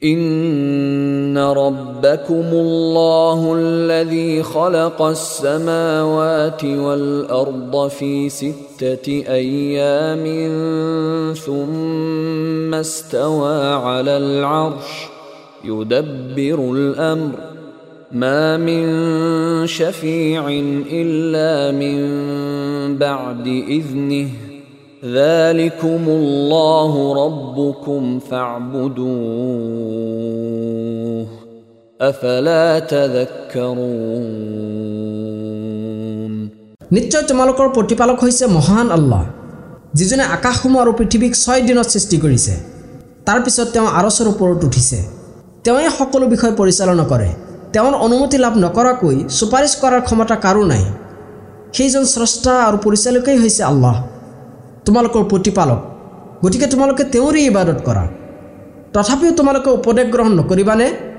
إن ربكم الله الذي خلق السماوات والأرض في 6 أيام ثم استوى على العرش يدبر الأمر ما من شفيع إلا من بعد إذنه ذلكم الله ربكم فاعبدوه أفلا تذكرون নিশ্চয় তোমালোকৰ প্ৰতিপালক হৈছে মহান আল্লাহ যিজনে আকাশসমূহ আৰু পৃথিৱীক 6 দিনত সৃষ্টি কৰিছে তাৰ পিছত তেওঁ আৰশৰ ওপৰত উঠিছে তেওঁই সকলো বিষয় পৰিচালনা কৰে তেওঁৰ অনুমতি লাভ নকৰাকৈ সুপাৰিশ কৰাৰ ক্ষমতা কাৰো নাই সেইজন স্ৰষ্টা আৰু পৰিচালকেই হৈছে আল্লাহ তোমালোকৰ প্ৰতিপালক গতিকে তোমালোকে তেওঁৰে ইবাদত কৰা তথাপিও তোমালোকে উপদেশ গ্ৰহণ নকৰিবানে